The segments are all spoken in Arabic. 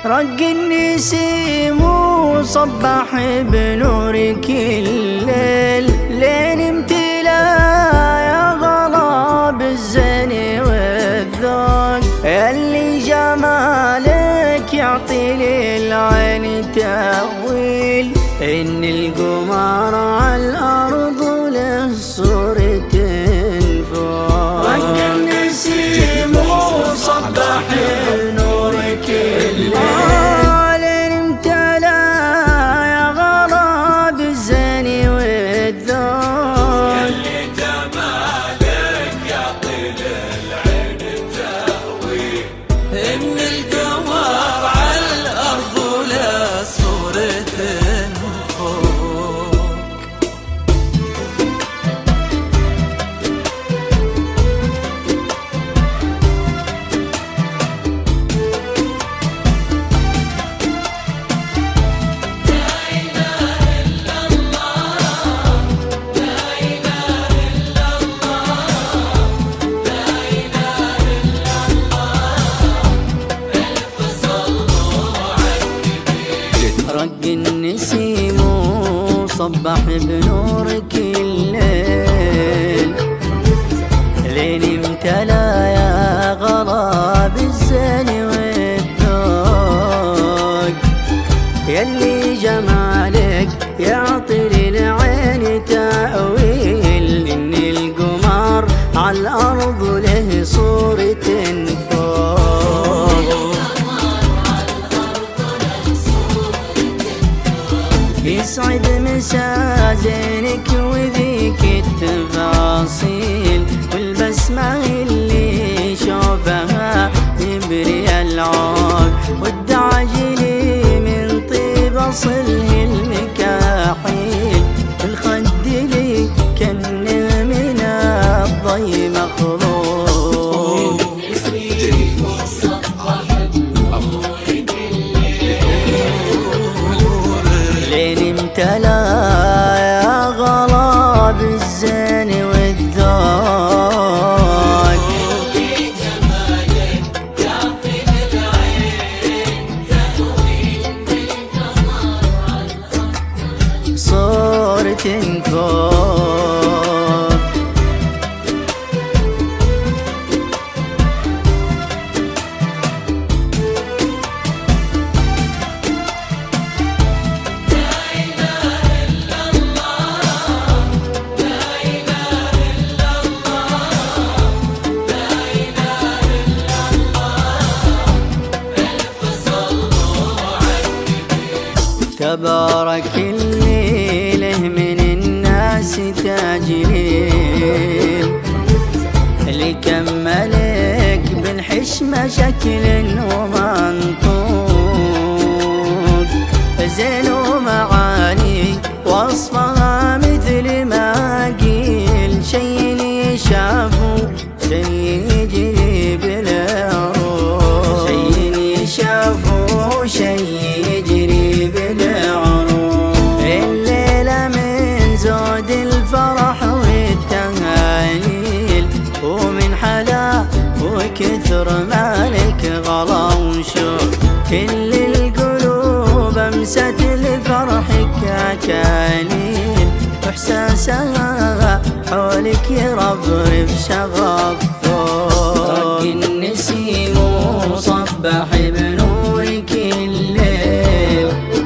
رق النسيم وصبح بنورك الليل، لين امتلا يا غلا بالزين والذوق، اللي جمالك يعطي للعين تأويل، إن القمر على الأرض له صورة فوق. رق النسيم وصبح بنورك الليل، لين امتلا يا غلا بالزين والذوق، اللي جمالك يعطي للعين تأويل، إن القمر على الأرض له صورة فوق. رق النسيم وصبح بنورك الليل، لين امتلا يا غلا بالزين والذوق، يلي جمالك يعطي للعين تأويل، إن القمر على الأرض له صورة فوق. يسعد مسازنك وذيك التفاصيل، والبسمة اللي شوفها يبري العود، والدعجلي من طيب أصله المكاحيل، والخد لي كأنه من الضي مخلوق. لين امتلا يا غلا بالزين والذوق، صورة فوق. تبارك اللي له من الناس تاجلين، اللي كملك بالحشمة شكل ومنطوق، زين ومعاني وصفها مثل ما قيل، شي اللي شافوا شي يجري بالعروق، شي اللي شافوا شي يجري بالعروق، الليلة من زود الفرح والتهانيل، ومن حلا وكثر مالك غلا وشوق، كل القلوب أمست لفرحك كاكاليل، واحساسها حولك يرفرف شغف فوق. رق النسيم وصبح بنورك الليل،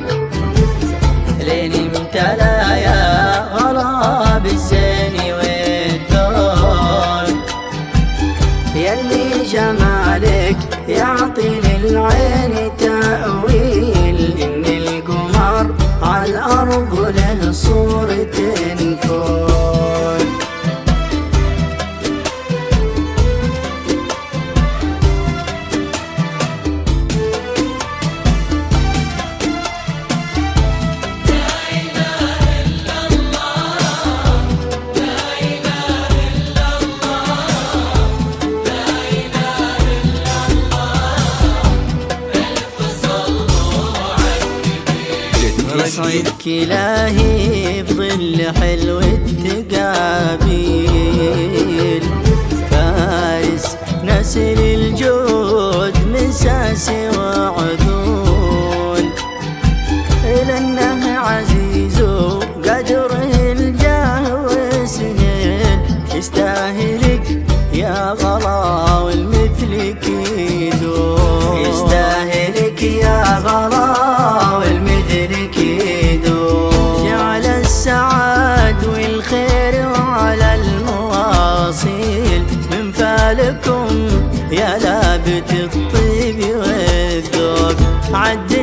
لين امتلا يا غلا بالزين والذوق، يلي جمالك يعطي للعين تأويل، إن القمر على الأرض له صورة فوق. يسعدك إلهي بظل حلو التقابيل، فارس نسل الجود مساس وعذول، يا لابت الطيب والذوق.